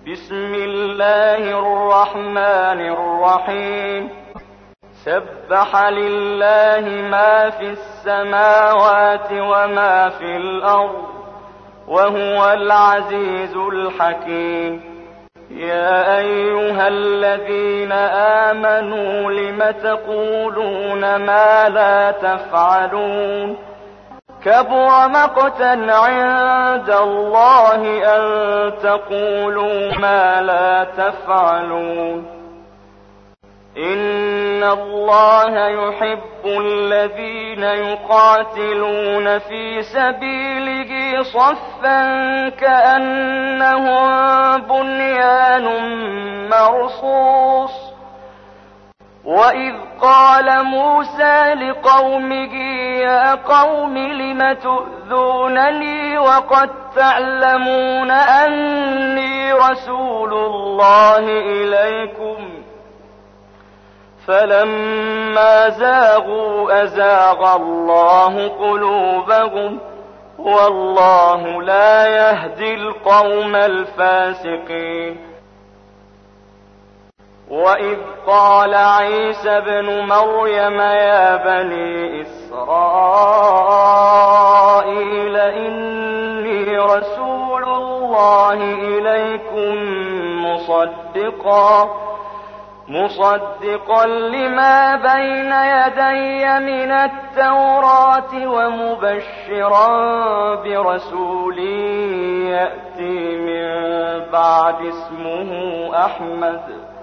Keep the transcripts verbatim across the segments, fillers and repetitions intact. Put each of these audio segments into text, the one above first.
بسم الله الرحمن الرحيم سبح لله ما في السماوات وما في الأرض وهو العزيز الحكيم يا أيها الذين آمنوا لم تقولون ما لا تفعلون كبر مقتا عند الله أن تقولوا ما لا تفعلون إن الله يحب الذين يقاتلون في سبيله صفا كأنهم بنيان مرصوص وإذ قال موسى لقومه يا قوم لم تؤذونني وقد تعلمون أني رسول الله إليكم فلما زاغوا أزاغ الله قلوبهم والله لا يهدي القوم الفاسقين وإذ قال عيسى ابن مريم يا بني إسرائيل إني رسول الله إليكم مصدقا مصدقا لما بين يدي من التوراة ومبشرا برسول يأتي من بعد اسمه أحمد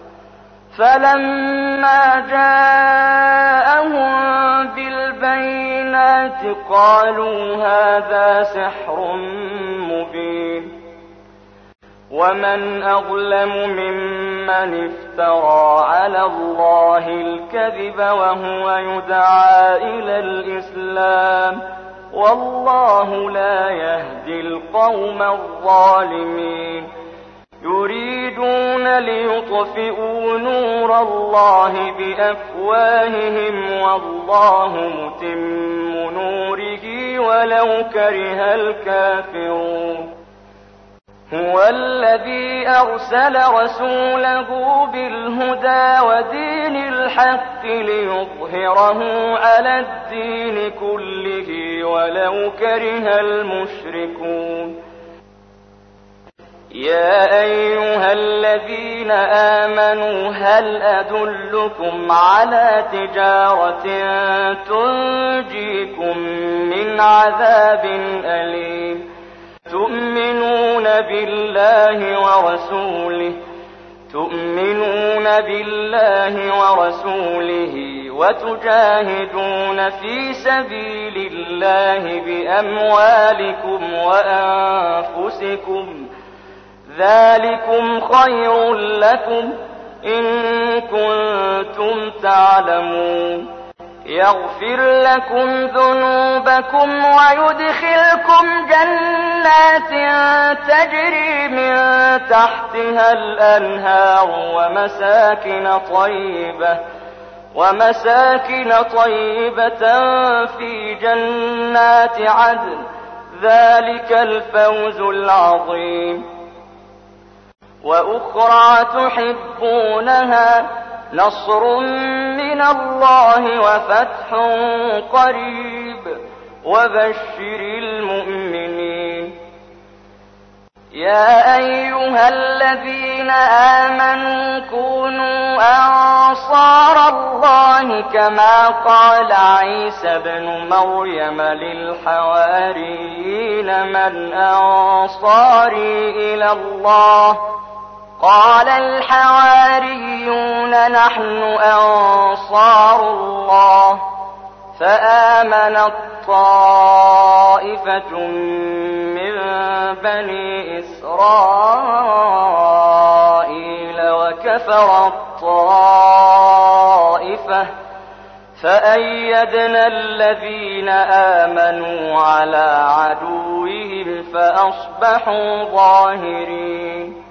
فلما جاءهم بالبينات قالوا هذا سحر مبين ومن أظلم ممن افترى على الله الكذب وهو يدعى إلى الإسلام والله لا يهدي القوم الظالمين يريدون ليطفئوا نور الله بأفواههم والله متم نوره ولو كره الكافرون هو الذي أرسل رسوله بالهدى ودين الحق ليظهره على الدين كله ولو كره المشركون يا أيها الذين آمنوا هل أدلكم على تجارة تنجيكم من عذاب أليم تؤمنون بالله ورسوله تؤمنون بالله ورسوله وتجاهدون في سبيل الله بأموالكم وأنفسكم ذلكم خير لكم إن كنتم تعلمون يغفر لكم ذنوبكم ويدخلكم جنات تجري من تحتها الأنهار ومساكن طيبة ومساكن طيبة في جنات عدن ذلك الفوز العظيم وأخرى تحبونها نصر من الله وفتح قريب وبشر المؤمنين يا أيها الذين آمنوا كونوا أنصار الله كما قال عيسى ابن مريم للحواريين من أنصاري إلى الله قال الحواريون نحن أنصار الله فآمنت طائفة من بني إسرائيل وكفرت طائفة فأيدنا الذين آمنوا على عدوهم فأصبحوا ظاهرين